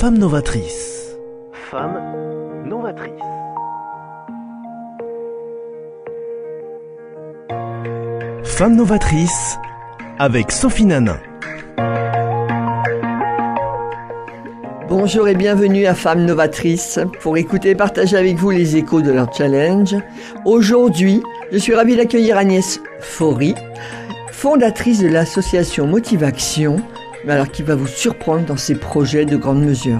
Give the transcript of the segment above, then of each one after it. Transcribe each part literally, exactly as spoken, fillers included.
Femme novatrice. Femme novatrice. Femme novatrice avec Sophie Nanin. Bonjour et bienvenue à Femmes novatrices pour écouter et partager avec vous les échos de leur challenge. Aujourd'hui, je suis ravie d'accueillir Agnès Faury, fondatrice de l'association Motiv'Action, alors qui va vous surprendre dans ses projets de grande mesure.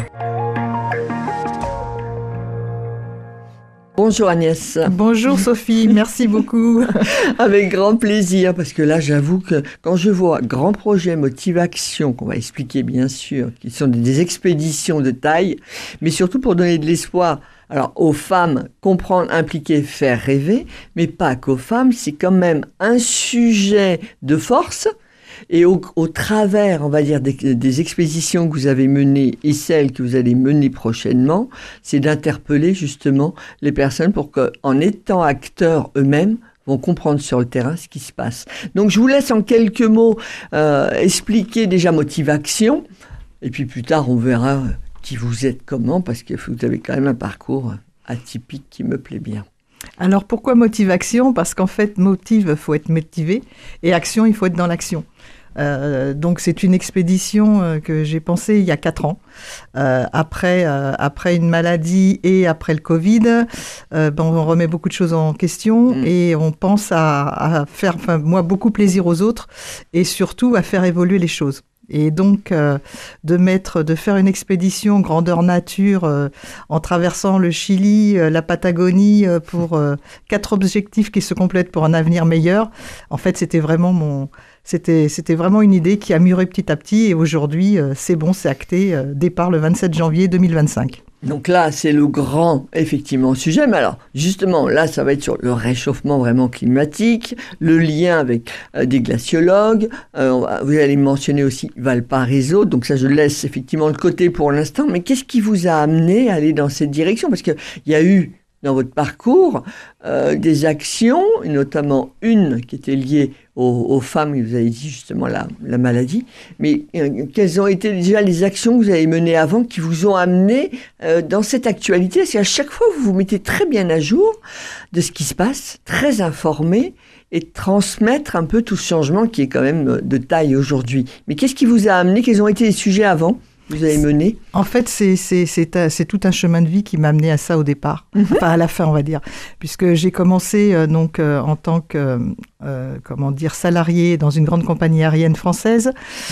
Bonjour Agnès. Bonjour Sophie, merci beaucoup. Avec grand plaisir, parce que là j'avoue que quand je vois grand projet Motiv'Action, qu'on va expliquer bien sûr, qui sont des expéditions de taille, mais surtout pour donner de l'espoir alors aux femmes, comprendre, impliquer, faire rêver, mais pas qu'aux femmes, c'est quand même un sujet de force. Et au, au travers, on va dire, des, des expéditions que vous avez menées et celles que vous allez mener prochainement, c'est d'interpeller justement les personnes pour qu'en étant acteurs eux-mêmes, vont comprendre sur le terrain ce qui se passe. Donc je vous laisse en quelques mots euh, expliquer déjà Motiv'Action, et puis plus tard on verra qui vous êtes, comment, parce que vous avez quand même un parcours atypique qui me plaît bien. Alors pourquoi Motiv'Action ? Parce qu'en fait, motive, il faut être motivé, et action, il faut être dans l'action. Euh, donc c'est une expédition euh, que j'ai pensée il y a quatre ans, euh, après, euh, après une maladie et après le Covid. Euh, ben, on remet beaucoup de choses en question mmh. et on pense à, à faire, enfin, moi, beaucoup plaisir aux autres et surtout à faire évoluer les choses. Et donc, euh, de mettre, de faire une expédition grandeur nature euh, en traversant le Chili, euh, la Patagonie, euh, pour euh, quatre objectifs qui se complètent pour un avenir meilleur. En fait, c'était vraiment mon, c'était, c'était vraiment une idée qui a mûri petit à petit. Et aujourd'hui, euh, c'est bon, c'est acté. Euh, départ le vingt-sept janvier deux mille vingt-cinq. Donc là, c'est le grand, effectivement, sujet. Mais alors, justement, là, ça va être sur le réchauffement vraiment climatique, le lien avec euh, des glaciologues. Euh, vous allez mentionner aussi Valparaiso. Donc ça, je laisse effectivement de côté pour l'instant. Mais qu'est-ce qui vous a amené à aller dans cette direction ? Parce qu'il y a eu, dans votre parcours, euh, des actions, notamment une qui était liée aux, aux femmes, vous avez dit justement la, la maladie, mais euh, quelles ont été déjà les actions que vous avez menées avant qui vous ont amené euh, dans cette actualité ? Parce qu'à chaque fois, vous vous mettez très bien à jour de ce qui se passe, très informé, et transmettre un peu tout ce changement qui est quand même de taille aujourd'hui. Mais qu'est-ce qui vous a amené ? Quels ont été les sujets avant ? Vous avez mené ? En fait, c'est, c'est, c'est, c'est tout un chemin de vie qui m'a amené à ça au départ. Mm-hmm. Enfin, à la fin, on va dire. Puisque j'ai commencé euh, donc, euh, en tant que euh, comment dire, salarié dans une grande compagnie aérienne française.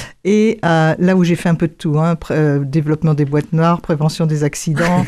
Et euh, là où j'ai fait un peu de tout, hein, pré- euh, développement des boîtes noires, prévention des accidents,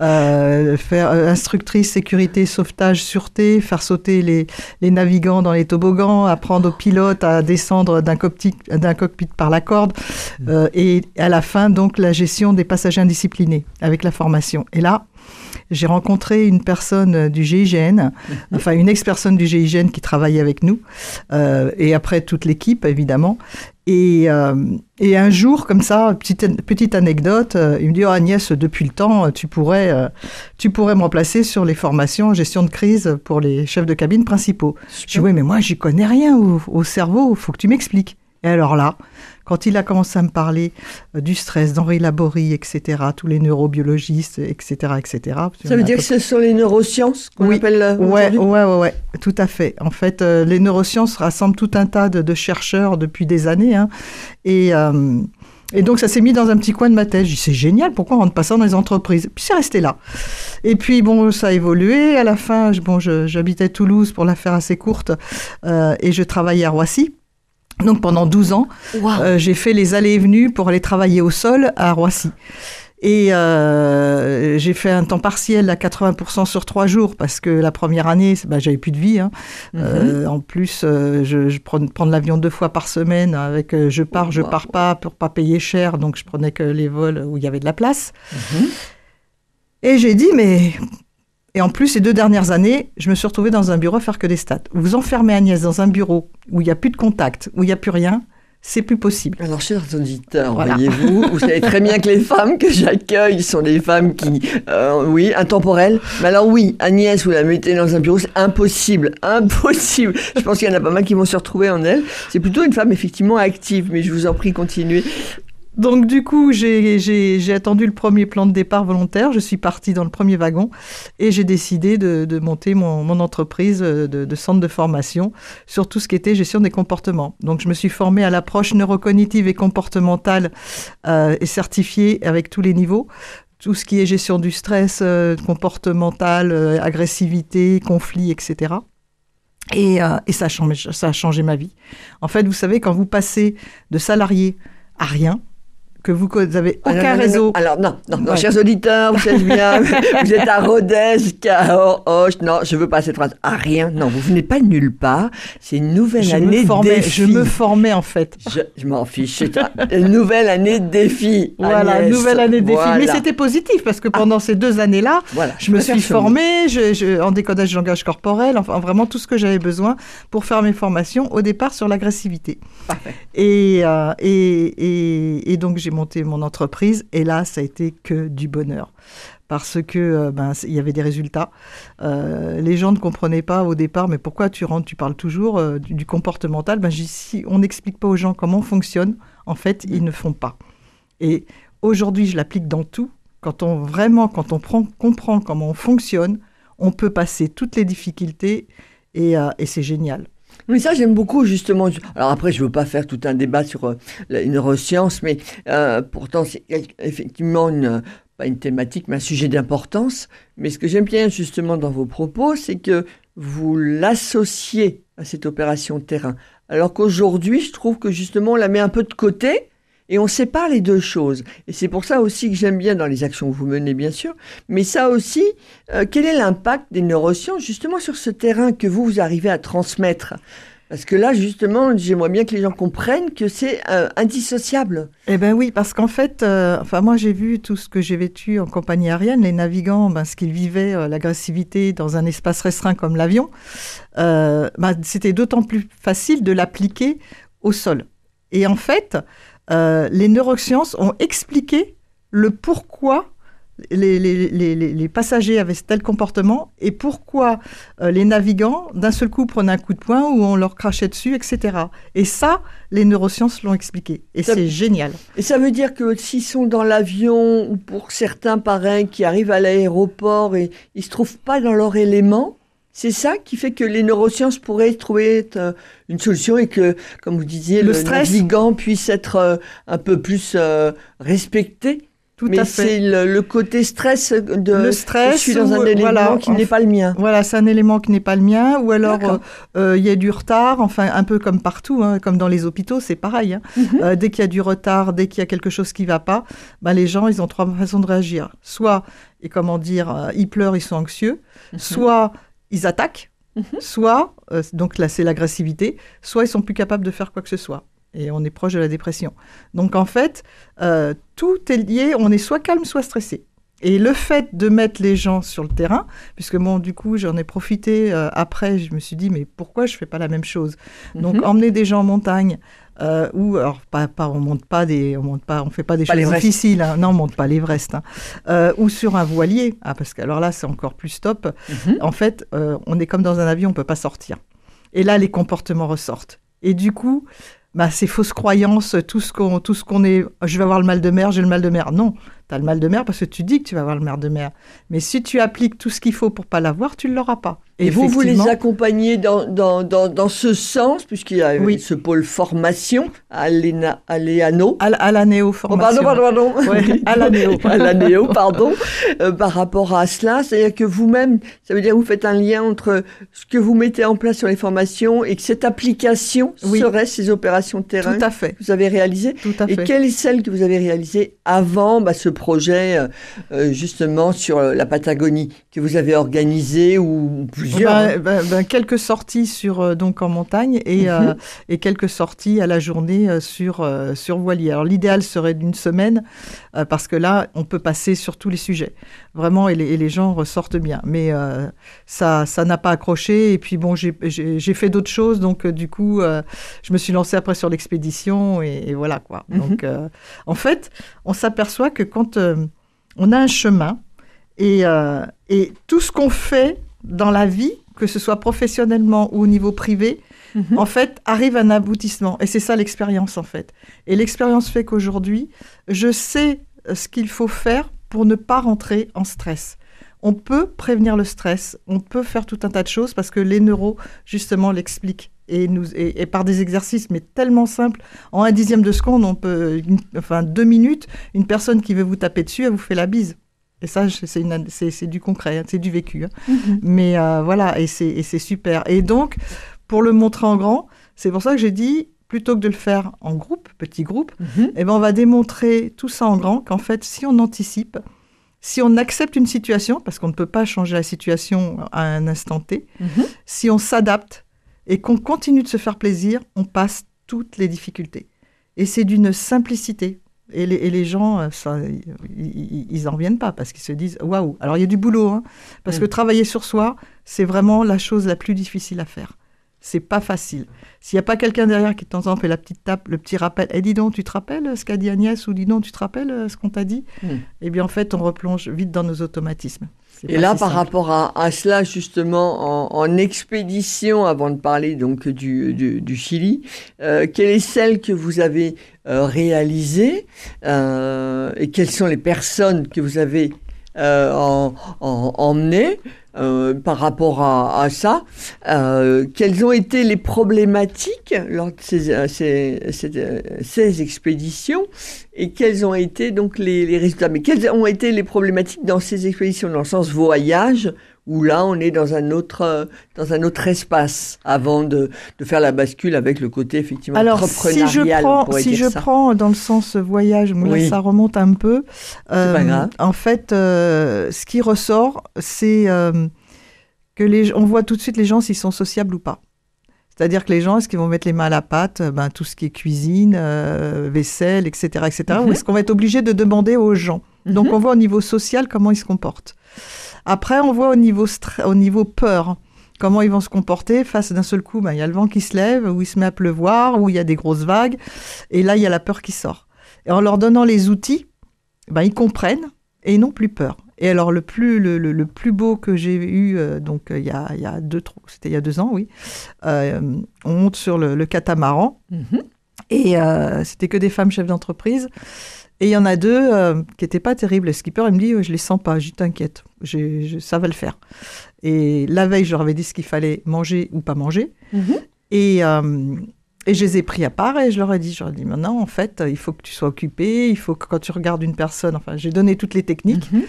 euh, faire euh, instructrice, sécurité, sauvetage, sûreté, faire sauter les, les navigants dans les toboggans, apprendre aux pilotes à descendre d'un cockpit, d'un cockpit par la corde. Euh, et à la fin, donc la gestion des passagers indisciplinés avec la formation. Et là, j'ai rencontré une personne du G I G N, enfin une ex-personne du G I G N qui travaillait avec nous, euh, et après toute l'équipe évidemment. Et, euh, et un jour, comme ça, petite, petite anecdote, euh, il me dit « Oh Agnès, depuis le temps, tu pourrais, euh, tu pourrais me remplacer sur les formations en gestion de crise pour les chefs de cabine principaux. » Je dis « Oui, mais moi, j'y connais rien au, au cerveau, il faut que tu m'expliques. » Et alors là, quand il a commencé à me parler euh, du stress, d'Henri Laborie, et cetera, tous les neurobiologistes, et cetera, et cetera. Ça veut dire peu... que ce sont les neurosciences qu'on oui. appelle euh, ouais, ouais, ouais, ouais, tout à fait. En fait, euh, les neurosciences rassemblent tout un tas de, de chercheurs depuis des années, hein, et... Euh, Et donc, ça s'est mis dans un petit coin de ma tête. J'ai dit, c'est génial, pourquoi on rentre pas ça dans les entreprises ? Puis c'est resté là. Et puis, bon, ça a évolué. À la fin, bon, je, j'habitais Toulouse pour la faire assez courte, euh, et je travaillais à Roissy. Donc, pendant douze ans, wow. euh, j'ai fait les allées et venues pour aller travailler au sol à Roissy. Et euh, j'ai fait un temps partiel à quatre-vingts pour cent sur trois jours parce que la première année, bah, j'avais plus de vie. Hein. Mm-hmm. Euh, en plus, euh, je, je prenais prendre l'avion deux fois par semaine avec euh, je pars, oh, je wow. pars pas pour pas payer cher. Donc, je prenais que les vols où il y avait de la place. Mm-hmm. Et j'ai dit, mais... Et en plus, ces deux dernières années, je me suis retrouvée dans un bureau à faire que des stats. Vous enfermez Agnès dans un bureau où il n'y a plus de contact, où il n'y a plus rien, c'est plus possible. Alors, chers auditeurs, voilà. Voyez-vous, vous savez très bien que les femmes que j'accueille sont des femmes qui, euh, oui, intemporelles. Mais alors oui, Agnès, vous la mettez dans un bureau, c'est impossible, impossible. Je pense qu'il y en a pas mal qui vont se retrouver en elle. C'est plutôt une femme effectivement active, mais je vous en prie, continuez. Donc du coup, j'ai, j'ai, j'ai attendu le premier plan de départ volontaire, je suis partie dans le premier wagon et j'ai décidé de, de monter mon, mon entreprise de, de centre de formation sur tout ce qui était gestion des comportements. Donc je me suis formée à l'approche neurocognitive et comportementale euh, et certifiée avec tous les niveaux. Tout ce qui est gestion du stress, euh, comportemental, euh, agressivité, conflit, et cetera. Et, euh, et ça, a changé, ça a changé ma vie. En fait, vous savez, quand vous passez de salarié à rien, que vous n'avez aucun ah non, non, réseau. Non, non. Alors, non, non, non ouais. Chers auditeurs, vous êtes bien, vous êtes à Rodez, Cahors, Auch, non, je ne veux pas cette phrase. Ah, rien, non, vous venez pas de nulle part, c'est une nouvelle je année me formais, défi. Je me formais, en fait. Je, je m'en fiche, c'est une nouvelle année de défi. Voilà, Agnès. nouvelle année de défi. Voilà. Mais c'était positif, parce que pendant ah. ces deux années-là, voilà, je me suis formée je, je, en décodage du langage corporel, enfin, vraiment tout ce que j'avais besoin pour faire mes formations, au départ sur l'agressivité. Parfait. Et, euh, et, et, et donc, j'ai monté mon entreprise. Et là, ça a été que du bonheur. Parce que euh, ben, il y avait des résultats. Euh, les gens ne comprenaient pas au départ, mais pourquoi tu rentres, tu parles toujours euh, du, du comportemental. Ben, si on n'explique pas aux gens comment on fonctionne, en fait, ils ne font pas. Et aujourd'hui, je l'applique dans tout. Quand on vraiment, quand on prend, comprend comment on fonctionne, on peut passer toutes les difficultés et, euh, et c'est génial. Mais ça, j'aime beaucoup, justement. Alors après, je ne veux pas faire tout un débat sur euh, une neuroscience, mais euh, pourtant, c'est effectivement une, pas une thématique, mais un sujet d'importance. Mais ce que j'aime bien, justement, dans vos propos, c'est que vous l'associez à cette opération terrain. Alors qu'aujourd'hui, je trouve que, justement, on la met un peu de côté et on sépare les deux choses. Et c'est pour ça aussi que j'aime bien dans les actions que vous menez, bien sûr. Mais ça aussi, euh, quel est l'impact des neurosciences, justement, sur ce terrain que vous, vous arrivez à transmettre ? Parce que là, justement, j'aimerais bien que les gens comprennent que c'est euh, indissociable. Eh bien oui, parce qu'en fait, euh, enfin, moi, j'ai vu tout ce que j'ai vécu en compagnie aérienne. Les navigants, ben, ce qu'ils vivaient, euh, l'agressivité dans un espace restreint comme l'avion, euh, ben, c'était d'autant plus facile de l'appliquer au sol. Et en fait, euh, les neurosciences ont expliqué le pourquoi Les, les, les, les passagers avaient tel comportement et pourquoi euh, les navigants, d'un seul coup, prenaient un coup de poing ou on leur crachait dessus, et cetera. Et ça, les neurosciences l'ont expliqué. Et ça, c'est génial. Et ça veut dire que s'ils sont dans l'avion, ou pour certains parrains qui arrivent à l'aéroport et ils ne se trouvent pas dans leur élément, c'est ça qui fait que les neurosciences pourraient trouver une solution et que, comme vous disiez, le, le stress, navigant puisse être un peu plus euh, respecté. Tout Mais à fait. c'est le, le côté stress de le stress, je suis dans un ou, élément voilà, qui n'est pas le mien. Voilà, c'est un élément qui n'est pas le mien. Ou alors, il euh, euh, y a du retard, enfin, un peu comme partout, hein, comme dans les hôpitaux, c'est pareil. Hein. Mm-hmm. Euh, dès qu'il y a du retard, dès qu'il y a quelque chose qui ne va pas, ben, les gens, ils ont trois façons de réagir. Soit, et comment dire, euh, ils pleurent, ils sont anxieux. Mm-hmm. Soit, ils attaquent. Mm-hmm. Soit, euh, donc là, c'est l'agressivité. Soit, ils sont plus capables de faire quoi que ce soit. Et on est proche de la dépression. Donc, en fait, euh, tout est lié. On est soit calme, soit stressé. Et le fait de mettre les gens sur le terrain, puisque bon, du coup, j'en ai profité euh, après, je me suis dit, mais pourquoi je ne fais pas la même chose ? Mm-hmm. Donc, emmener des gens en montagne, euh, ou, alors, pas, pas, on monte pas des, on monte pas, on fait pas des pas choses difficiles, hein. Non, on monte pas l'Everest, hein. euh, ou sur un voilier, ah, parce que alors là, c'est encore plus top. Mm-hmm. En fait, euh, on est comme dans un avion, on peut pas sortir. Et là, les comportements ressortent. Et du coup, bah, ces fausses croyances, tout ce qu'on, tout ce qu'on est, je vais avoir le mal de mer, j'ai le mal de mer. Non, tu as le mal de mer parce que tu dis que tu vas avoir le mal de mer. Mais si tu appliques tout ce qu'il faut pour pas l'avoir, tu ne l'auras pas. Et vous, vous les accompagnez dans, dans, dans, dans ce sens, puisqu'il y a oui. ce pôle formation à l'E-A-N-O. À, à la néo-formation. Oh, pardon, pardon, pardon. Ouais, à la néo. à la néo, pardon. Euh, par rapport à cela, c'est-à-dire que vous-même, ça veut dire que vous faites un lien entre ce que vous mettez en place sur les formations et que cette application oui. serait ces opérations de terrain. Tout à fait. Que vous avez réalisées. Tout à fait. Et quelle est celle que vous avez réalisée avant bah, ce projet, euh, justement, sur la Patagonie, que vous avez organisé ou plusieurs ben, ben, ben, quelques sorties sur, euh, donc en montagne et, mm-hmm. euh, et quelques sorties à la journée euh, sur, euh, sur voilier. Alors l'idéal serait d'une semaine euh, parce que là, on peut passer sur tous les sujets. Vraiment, et les, et les gens ressortent bien. Mais euh, ça, ça n'a pas accroché. Et puis bon, j'ai, j'ai, j'ai fait d'autres choses. Donc euh, du coup, euh, je me suis lancée après sur l'expédition et, et voilà quoi. Mm-hmm. Donc euh, en fait, on s'aperçoit que quand euh, on a un chemin et, euh, et tout ce qu'on fait dans la vie, que ce soit professionnellement ou au niveau privé, mmh. en fait, arrive à un aboutissement. Et c'est ça l'expérience, en fait. Et l'expérience fait qu'aujourd'hui, je sais ce qu'il faut faire pour ne pas rentrer en stress. On peut prévenir le stress, on peut faire tout un tas de choses parce que les neuros, justement, l'expliquent. Et, nous, et, et par des exercices, mais tellement simples. En un dixième de seconde, on peut, une, enfin deux minutes, une personne qui veut vous taper dessus, elle vous fait la bise. Et ça, c'est, une, c'est, c'est du concret, hein, c'est du vécu. Hein. Mm-hmm. Mais euh, voilà, et c'est, et c'est super. Et donc, pour le montrer en grand, c'est pour ça que j'ai dit, plutôt que de le faire en groupe, petit groupe, mm-hmm. eh ben, on va démontrer tout ça en grand, qu'en fait, si on anticipe, si on accepte une situation, parce qu'on ne peut pas changer la situation à un instant T, mm-hmm. si on s'adapte et qu'on continue de se faire plaisir, on passe toutes les difficultés. Et c'est d'une simplicité. Et les, et les gens, ça, ils n'en reviennent pas parce qu'ils se disent « waouh ». Alors, il y a du boulot, hein, parce mmh. que travailler sur soi, c'est vraiment la chose la plus difficile à faire. C'est pas facile. S'il n'y a pas quelqu'un derrière qui, de temps en temps, fait la petite tape, le petit rappel, « Eh, dis donc, tu te rappelles ce qu'a dit Agnès ?» ou « Dis donc, tu te rappelles ce qu'on t'a dit ?» mmh. Eh bien, en fait, on replonge vite dans nos automatismes. C'est Et là, par simple. rapport à, à cela, justement, en, en expédition, avant de parler donc du, du, du Chili, euh, quelle est celle que vous avez euh, réalisée euh, et quelles sont les personnes que vous avez euh, en, en, emmenées euh, par rapport à, à ça euh, Quelles ont été les problématiques lors de ces, ces, ces, ces expéditions et quels ont été donc les, les résultats? Mais quelles ont été les problématiques dans ces expéditions, dans le sens voyage, où là on est dans un autre, dans un autre espace, avant de, de faire la bascule avec le côté effectivement Alors, entrepreneurial. Si je prends, si je prends dans le sens voyage, moi, oui. là, ça remonte un peu. Euh, c'est pas grave. En fait, euh, ce qui ressort, c'est euh, que les, on voit tout de suite les gens s'ils sont sociables ou pas. C'est-à-dire que les gens, est-ce qu'ils vont mettre les mains à la pâte, ben, tout ce qui est cuisine, euh, vaisselle, et cetera, et cetera, mm-hmm. ou est-ce qu'on va être obligé de demander aux gens? Mm-hmm. Donc, on voit au niveau social comment ils se comportent. Après, on voit au niveau, stra- au niveau peur, comment ils vont se comporter face d'un seul coup. Ben, il y a le vent qui se lève, ou il se met à pleuvoir, ou il y a des grosses vagues, et là, il y a la peur qui sort. Et en leur donnant les outils, ben, ils comprennent et ils n'ont plus peur. Et alors, le plus, le, le, le plus beau que j'ai eu, euh, donc il y a, y a deux, c'était il y a deux ans, oui, euh, on monte sur le, le catamaran, mm-hmm. et euh, c'était que des femmes chefs d'entreprise. Et il y en a deux euh, qui n'étaient pas terribles. Le skipper, il me dit, je ne les sens pas, je dis, t'inquiète, je, je, ça va le faire. Et la veille, je leur avais dit ce qu'il fallait manger ou pas manger. Mm-hmm. Et... Euh, Et je les ai pris à part et je leur ai dit, je leur ai dit, maintenant, en fait, il faut que tu sois occupé, il faut que quand tu regardes une personne, enfin, j'ai donné toutes les techniques. Mm-hmm.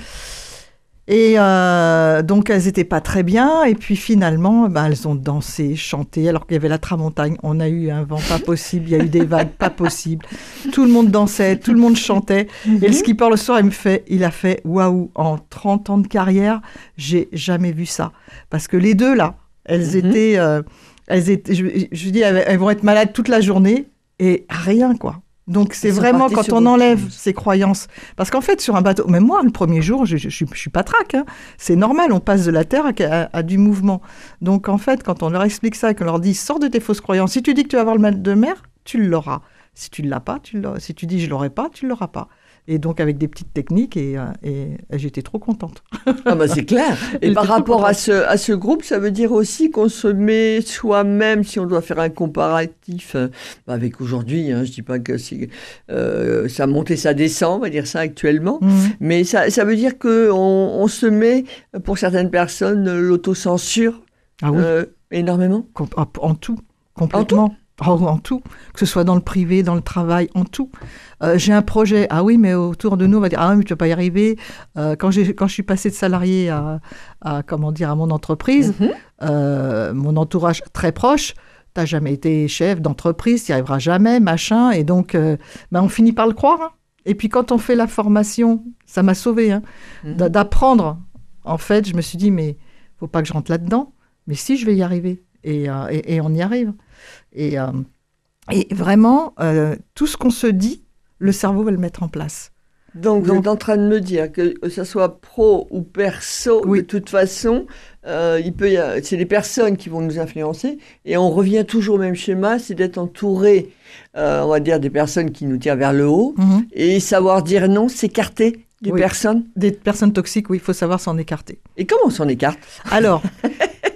Et euh, donc, elles n'étaient pas très bien. Et puis, finalement, ben, elles ont dansé, chanté, alors qu'il y avait la tramontagne. On a eu un vent pas possible, il y a eu des vagues pas possibles. Tout le monde dansait, tout le monde chantait. Mm-hmm. Et le skipper, le soir, il me fait, il a fait, waouh, en trente ans de carrière, j'ai jamais vu ça. Parce que les deux, là, elles mm-hmm. étaient... Euh, Elles étaient, je, je dis, elles, elles vont être malades toute la journée et rien, quoi. Donc, c'est vraiment quand on enlève chose. Ces croyances. Parce qu'en fait, sur un bateau, même moi, le premier jour, je ne je, je suis pas traque. Hein. C'est normal, on passe de la terre à, à, à du mouvement. Donc, en fait, quand on leur explique ça et qu'on leur dit, sors de tes fausses croyances. Si tu dis que tu vas avoir le mal de mer, tu l'auras. Si tu ne l'as pas, tu l'auras. Si tu dis, je ne l'aurai pas, tu ne l'auras pas. Et donc, avec des petites techniques, et, et, et j'étais trop contente. Ah bah c'est clair. Et par rapport à ce, à ce groupe, ça veut dire aussi qu'on se met soi-même, si on doit faire un comparatif euh, bah avec aujourd'hui, hein, je ne dis pas que c'est, euh, ça monte et ça descend, on va dire ça actuellement, mmh. mais ça, ça veut dire qu'on on se met, pour certaines personnes, l'autocensure ah oui. euh, énormément. En, en tout, complètement. En tout Oh, en tout, que ce soit dans le privé, dans le travail, en tout. Euh, j'ai un projet, ah oui, mais autour de nous, on va dire, ah oui, mais tu ne vas pas y arriver. Euh, quand, j'ai, quand je suis passée de salarié à, à, comment dire, à mon entreprise, mm-hmm. euh, mon entourage très proche, tu n'as jamais été chef d'entreprise, tu n'y arriveras jamais, machin. Et donc, euh, ben, on finit par le croire. Hein. Et puis, quand on fait la formation, ça m'a sauvée, hein, mm-hmm. d'apprendre. En fait, je me suis dit, mais il ne faut pas que je rentre là-dedans. Mais si, je vais y arriver. Et, euh, et, et on y arrive. Et, euh, et vraiment, euh, tout ce qu'on se dit, le cerveau va le mettre en place. Donc, Donc vous êtes en train de me dire que, que ça soit pro ou perso, oui. de toute façon, euh, il peut y a, c'est les personnes qui vont nous influencer. Et on revient toujours au même schéma, c'est d'être entouré, euh, on va dire, des personnes qui nous tirent vers le haut. Mm-hmm. Et savoir dire non, s'écarter des oui. personnes. Des personnes toxiques, oui, il faut savoir s'en écarter. Et comment on s'en écarte ? Alors...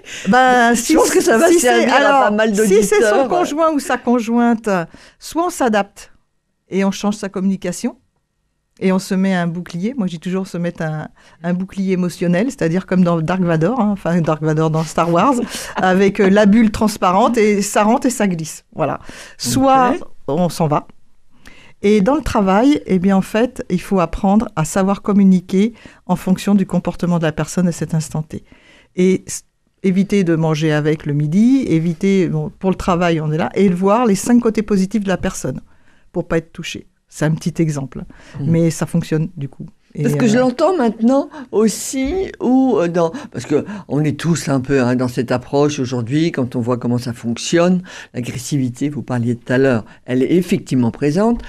Bah, Je pense que ça va si servir c'est- à alors, pas mal d'auditeurs. Si c'est son conjoint ou sa conjointe, soit on s'adapte et on change sa communication et on se met un bouclier. Moi, je dis toujours se mettre un, un bouclier émotionnel, c'est-à-dire comme dans Dark Vador, hein, enfin Dark Vador dans Star Wars, avec euh, la bulle transparente et ça rentre et ça glisse. Voilà. Soit Ok. on s'en va. Et dans le travail, eh bien, en fait, il faut apprendre à savoir communiquer en fonction du comportement de la personne à cet instant T. Et s- éviter de manger avec le midi, éviter, bon, pour le travail, on est là, et de voir les cinq côtés positifs de la personne pour pas être touché. C'est un petit exemple, Mmh. mais ça fonctionne du coup. Et, Parce que je euh, l'entends maintenant aussi, ou euh, dans, parce que on est tous un peu hein, dans cette approche aujourd'hui, quand on voit comment ça fonctionne, l'agressivité, vous parliez tout à l'heure, elle est effectivement présente.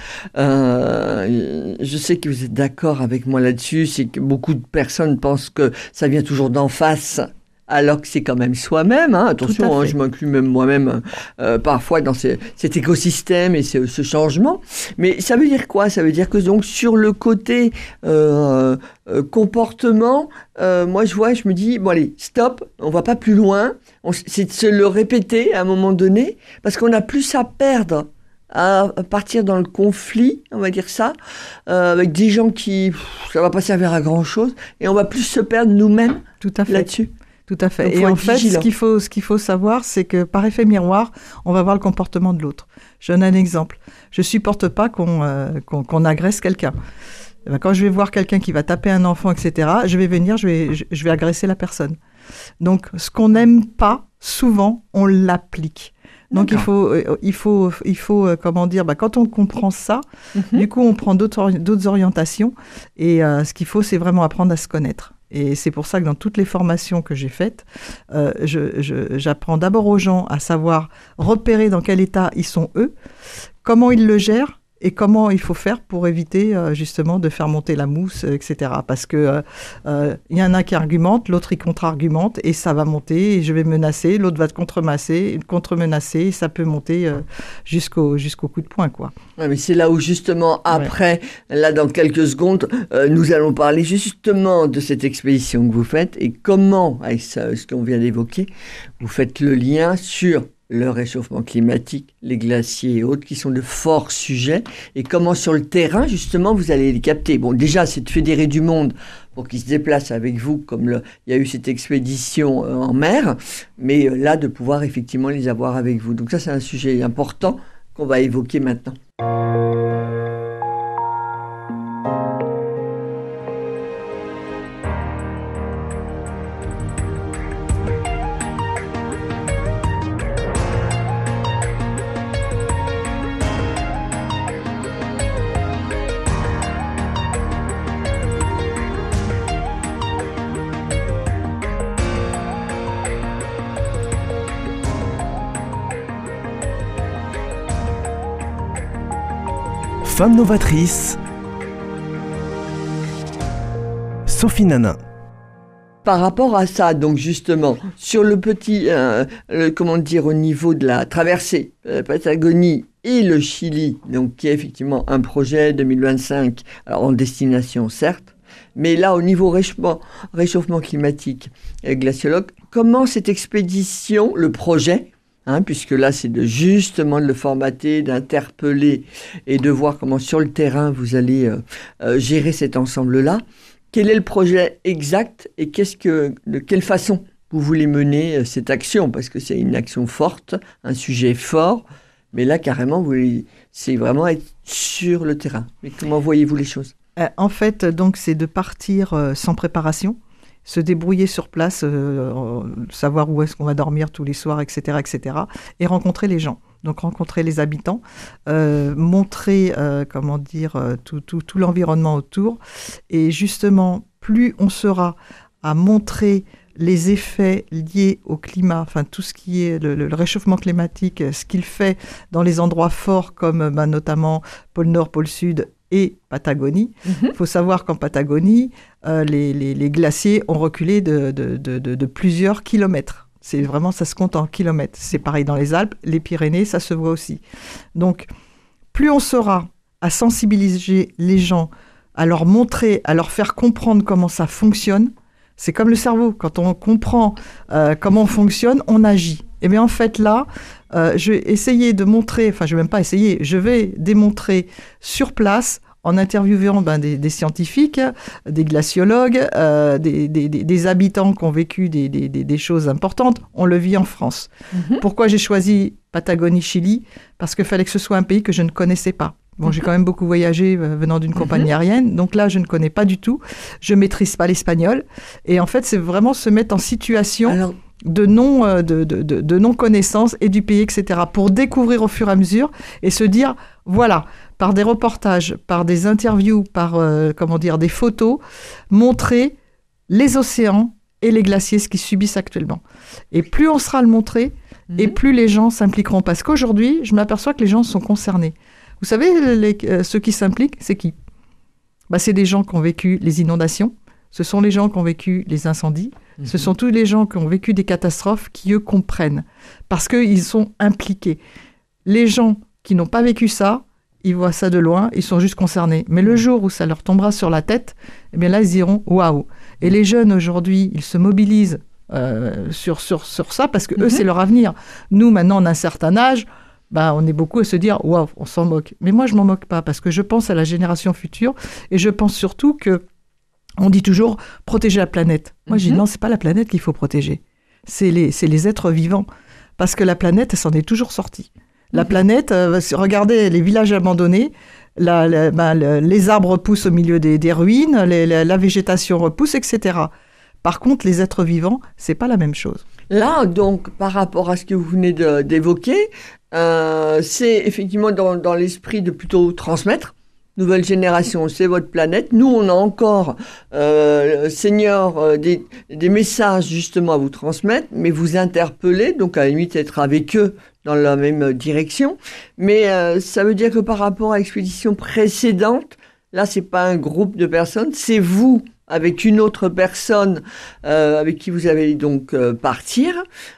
Euh, je sais que vous êtes d'accord avec moi là-dessus, c'est que beaucoup de personnes pensent que ça vient toujours d'en face. Alors que c'est quand même soi-même, hein. Attention, Tout à hein, fait. je m'inclus même moi-même euh, parfois dans ces- cet écosystème et ce, ce changement. Mais ça veut dire quoi? Ça veut dire que donc sur le côté euh, euh, comportement, euh, moi je vois, je me dis, bon allez, stop, on va pas plus loin. On s- C'est de se le répéter à un moment donné, parce qu'on a plus à perdre à partir dans le conflit, on va dire ça, euh, avec des gens qui, pff, ça va pas servir à grand chose, et on va plus se perdre nous-mêmes tout à fait. là-dessus. Tout à fait. Donc, faut Et en être fait, ce vigilant. qu'il faut, ce qu'il faut savoir, c'est que par effet miroir, on va voir le comportement de l'autre. Je donne un exemple. Je supporte pas qu'on euh, qu'on, qu'on agresse quelqu'un. Eh ben, quand je vais voir quelqu'un qui va taper un enfant, et cetera, je vais venir, je vais, je, je vais agresser la personne. Donc, ce qu'on n'aime pas, souvent, on l'applique. Donc, il D'accord. faut, euh, il faut, il faut euh, comment dire, bah, quand on comprend ça, Mhm. du coup, on prend d'autres, ori- d'autres orientations. Et euh, ce qu'il faut, c'est vraiment apprendre à se connaître. Et c'est pour ça que dans toutes les formations que j'ai faites, euh, je, je- j'apprends d'abord aux gens à savoir repérer dans quel état ils sont eux, comment ils le gèrent et comment il faut faire pour éviter euh, justement de faire monter la mousse, euh, et cetera. Parce que euh, euh, il y en a qui argumente, l'autre il contre-argumente et ça va monter et je vais menacer, l'autre va te contre-menacer, contre-menacer et ça peut monter euh, jusqu'au, jusqu'au coup de poing, quoi. Ouais, mais c'est là où justement après, là dans quelques secondes, euh, nous allons parler justement de cette expédition que vous faites et comment, avec ça, ce qu'on vient d'évoquer, vous faites le lien sur le réchauffement climatique, les glaciers et autres qui sont de forts sujets et comment sur le terrain justement vous allez les capter. Bon, déjà c'est de fédérer du monde pour qu'ils se déplacent avec vous comme le, il y a eu cette expédition euh, en mer, mais euh, là de pouvoir effectivement les avoir avec vous. Donc ça c'est un sujet important qu'on va évoquer maintenant. Femme novatrice, Sophie Nanin. Par rapport à ça, donc justement, sur le petit, euh, le- comment dire, au niveau de la traversée, la Patagonie et le Chili, donc qui est effectivement un projet deux mille vingt-cinq, alors en destination certes, mais là au niveau réchauffement, réchauffement climatique, euh, glaciologue, comment cette expédition, le projet, hein, puisque là c'est de justement de le formater, d'interpeller et de voir comment sur le terrain vous allez euh, euh, gérer cet ensemble-là. Quel est le projet exact et qu'est-ce que, de quelle façon vous voulez mener euh, cette action? Parce que c'est une action forte, un sujet fort, mais là carrément, vous voulez- c'est vraiment être sur le terrain. Mais comment voyez-vous les choses? Euh, en fait, donc, c'est de partir euh, sans préparation, se débrouiller sur place, euh, euh, savoir où est-ce qu'on va dormir tous les soirs, et cetera, et cetera, et rencontrer les gens. Donc, rencontrer les habitants, euh, montrer, euh, comment dire, euh, tout, tout, tout l'environnement autour. Et justement, plus on sera à montrer les effets liés au climat, enfin tout ce qui est le, le- le réchauffement climatique, ce qu'il fait dans les endroits forts comme ben, notamment pôle Nord, pôle Sud et Patagonie. Il faut savoir qu'en Patagonie, euh, les, les- les glaciers ont reculé de, de- de- de- de plusieurs kilomètres. C'est vraiment, ça se compte en kilomètres. C'est pareil dans les Alpes, les Pyrénées, ça se voit aussi. Donc, plus on saura à sensibiliser les gens, à leur montrer, à leur faire comprendre comment ça fonctionne, C'est comme le cerveau. Quand on comprend euh, comment on fonctionne, on agit. Et bien en fait là, euh, je vais essayer de montrer, enfin je vais même pas essayer, je vais démontrer sur place en interviewant ben, des, des scientifiques, des glaciologues, euh, des, des, des habitants qui ont vécu des, des, des choses importantes. On le vit en France. Mm-hmm. Pourquoi j'ai choisi Patagonie-Chili ? Parce qu'il fallait que ce soit un pays que je ne connaissais pas. Bon, j'ai quand même beaucoup voyagé euh, venant d'une compagnie aérienne, donc là, je ne connais pas du tout. Je ne maîtrise pas l'espagnol. Et en fait, c'est vraiment se mettre en situation Alors... de, non, euh, de, de, de, de non-connaissance et du pays, et cetera, pour découvrir au fur et à mesure et se dire, voilà, par des reportages, par des interviews, par euh, comment dire, des photos, montrer les océans et les glaciers, ce qu'ils subissent actuellement. Et plus on sera le montrer, mmh. et plus les gens s'impliqueront. Parce qu'aujourd'hui, je m'aperçois que les gens sont concernés. Vous savez, les, euh, ceux qui s'impliquent, c'est qui ? Bah, c'est des gens qui ont vécu les inondations, ce sont les gens qui ont vécu les incendies, mmh. ce sont tous les gens qui ont vécu des catastrophes qui, eux, comprennent, parce qu'ils sont impliqués. Les gens qui n'ont pas vécu ça, ils voient ça de loin, ils sont juste concernés. Mais le jour où ça leur tombera sur la tête, eh bien là, ils diront « waouh ». Et les jeunes, aujourd'hui, ils se mobilisent euh, sur, sur, sur ça, parce que mmh. eux, c'est leur avenir. Nous, maintenant, on a un certain âge, bah, on est beaucoup à se dire « waouh, on s'en moque ». Mais moi, je m'en moque pas, parce que je pense à la génération future, et je pense surtout que on dit toujours « protéger la planète ». Moi, mm-hmm. je dis « non, c'est pas la planète qu'il faut protéger, c'est les, c'est les êtres vivants ». Parce que la planète, elle s'en est toujours sortie. La mm-hmm. planète, euh, regardez les villages abandonnés, la, la, bah, le, les arbres poussent au milieu des, des ruines, les, la, la végétation repousse, et cetera. Par contre, les êtres vivants, c'est pas la même chose. Là, donc, par rapport à ce que vous venez de, d'évoquer, euh, c'est effectivement dans, dans l'esprit de plutôt transmettre. Nouvelle génération, c'est votre planète. Nous, on a encore, euh, Seigneur, euh, des, des messages justement à vous transmettre, mais vous interpeller, donc à la limite être avec eux dans la même direction. Mais euh, ça veut dire que par rapport à l'expédition précédente, là, c'est pas un groupe de personnes, c'est vous avec une autre personne euh, avec qui vous allez donc euh, partir.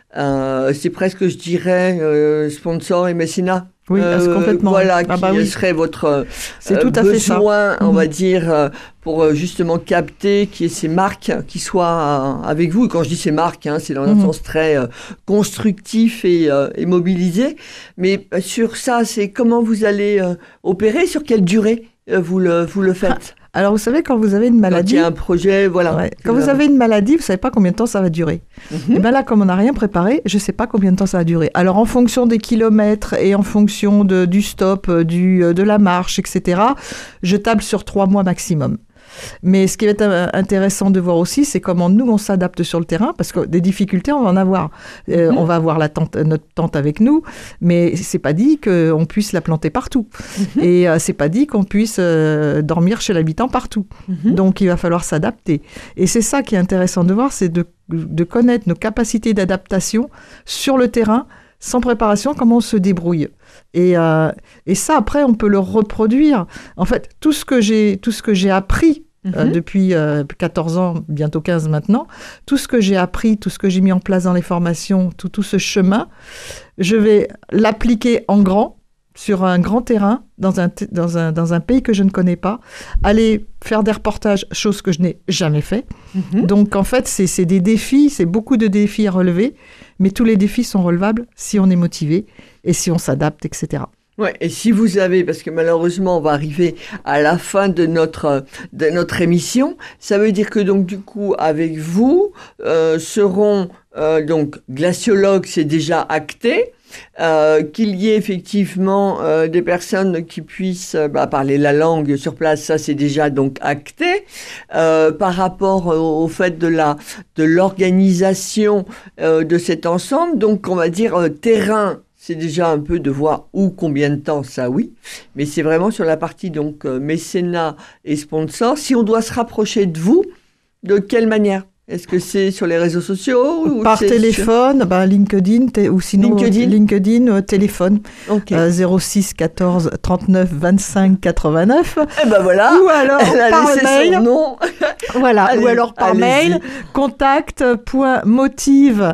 Euh, c'est presque, je dirais, euh, sponsor et mécénat. Oui, euh, complètement. Voilà, ah qui bah oui. serait votre c'est euh, tout à besoin, fait ça. on mmh. va dire, euh, pour euh, justement capter qu'il y ait ces marques qui soient euh, avec vous. Et quand je dis ces marques, hein, c'est dans un mmh. sens très euh, constructif et, euh, et mobilisé. Mais euh, sur ça, c'est comment vous allez euh, opérer, sur quelle durée euh, vous, le, vous le faites. Alors, vous savez, quand vous avez une maladie... Quand il y a un projet, voilà. Ouais, quand vous avez une maladie, vous ne savez pas combien de temps ça va durer. Mm-hmm. Et bien là, comme on n'a rien préparé, je ne sais pas combien de temps ça va durer. Alors, en fonction des kilomètres et en fonction de, du stop, du, de la marche, et cetera, je table sur trois mois maximum. Mais ce qui va être intéressant de voir aussi, c'est comment nous, on s'adapte sur le terrain, parce que des difficultés, on va en avoir. Euh, mmh. On va avoir la tente, notre tente avec nous, mais c'est pas dit qu'on puisse la planter partout. Mmh. Et euh, c'est pas dit qu'on puisse euh, dormir chez l'habitant partout. Mmh. Donc, il va falloir s'adapter. Et c'est ça qui est intéressant de voir, c'est de, de connaître nos capacités d'adaptation sur le terrain, sans préparation, comment on se débrouille. Et, euh, et ça, après, on peut le reproduire. En fait, tout ce que j'ai, tout ce que j'ai appris mm-hmm. euh, depuis euh, quatorze ans, bientôt quinze maintenant, tout ce que j'ai appris, tout ce que j'ai mis en place dans les formations, tout, tout ce chemin, je vais l'appliquer en grand, sur un grand terrain, dans un, t- dans, un, dans un pays que je ne connais pas, aller faire des reportages, chose que je n'ai jamais fait. Mm-hmm. Donc, en fait, c'est, c'est des défis, c'est beaucoup de défis à relever, mais tous les défis sont relevables si on est motivé et si on s'adapte, et cetera. Ouais, et si vous avez, parce que malheureusement, on va arriver à la fin de notre, de notre émission, ça veut dire que donc, du coup, avec vous, euh, seront, euh, donc, glaciologues, c'est déjà acté, Euh, qu'il y ait effectivement euh, des personnes qui puissent euh, bah, parler la langue sur place, ça c'est déjà donc acté. Euh, par rapport au, au fait de la de l'organisation euh, de cet ensemble, donc on va dire euh, terrain, c'est déjà un peu de voir où, combien de temps, ça oui, mais c'est vraiment sur la partie donc euh, mécénat et sponsor. Si on doit se rapprocher de vous, de quelle manière ? Est-ce que c'est sur les réseaux sociaux ou par téléphone, sur... bah, LinkedIn, t- ou sinon LinkedIn, LinkedIn euh, téléphone, okay. euh, zéro six quatorze trente-neuf vingt-cinq quatre-vingt-neuf. Et ben voilà. Ou alors Elle a par mail. Son nom. Voilà. Allez, ou alors par allez-y. mail, contact point motive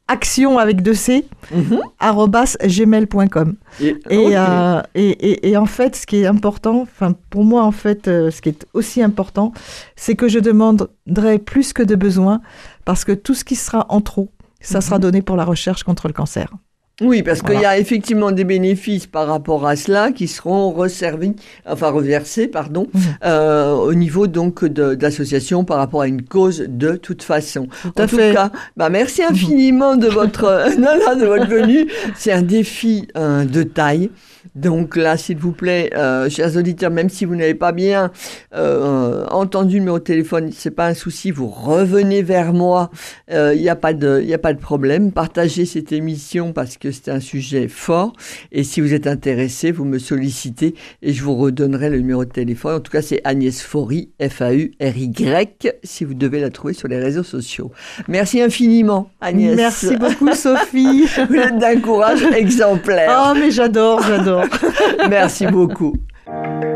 action avec deux C, Mhm. arobase gmail point com. Et, Et, ok. euh, et, et, et en fait, ce qui est important, enfin pour moi en fait, euh, ce qui est aussi important, c'est que je demanderai plus que de besoin, parce que tout ce qui sera en trop, ça sera donné pour la recherche contre le cancer. Oui, parce Voilà. qu'il y a effectivement des bénéfices par rapport à cela qui seront resservis, enfin reversés, pardon, Mhm. euh, au niveau donc de, d'association par rapport à une cause de toute façon. Tout En à tout fait. cas, bah merci infiniment de votre, non, non, de votre venue. C'est un défi euh, de taille. Donc là, s'il vous plaît, euh, chers auditeurs, même si vous n'avez pas bien euh, entendu le numéro de téléphone, c'est pas un souci, vous revenez vers moi. Il euh, n'y a pas de, il y a pas de problème. Partagez cette émission parce que c'est un sujet fort. Et si vous êtes intéressé, vous me sollicitez et je vous redonnerai le numéro de téléphone. En tout cas, c'est Agnès Faury, F A U R Y, si vous devez la trouver sur les réseaux sociaux. Merci infiniment, Agnès. Merci beaucoup, Sophie. Vous êtes d'un courage exemplaire. Oh, mais j'adore, j'adore. Merci beaucoup.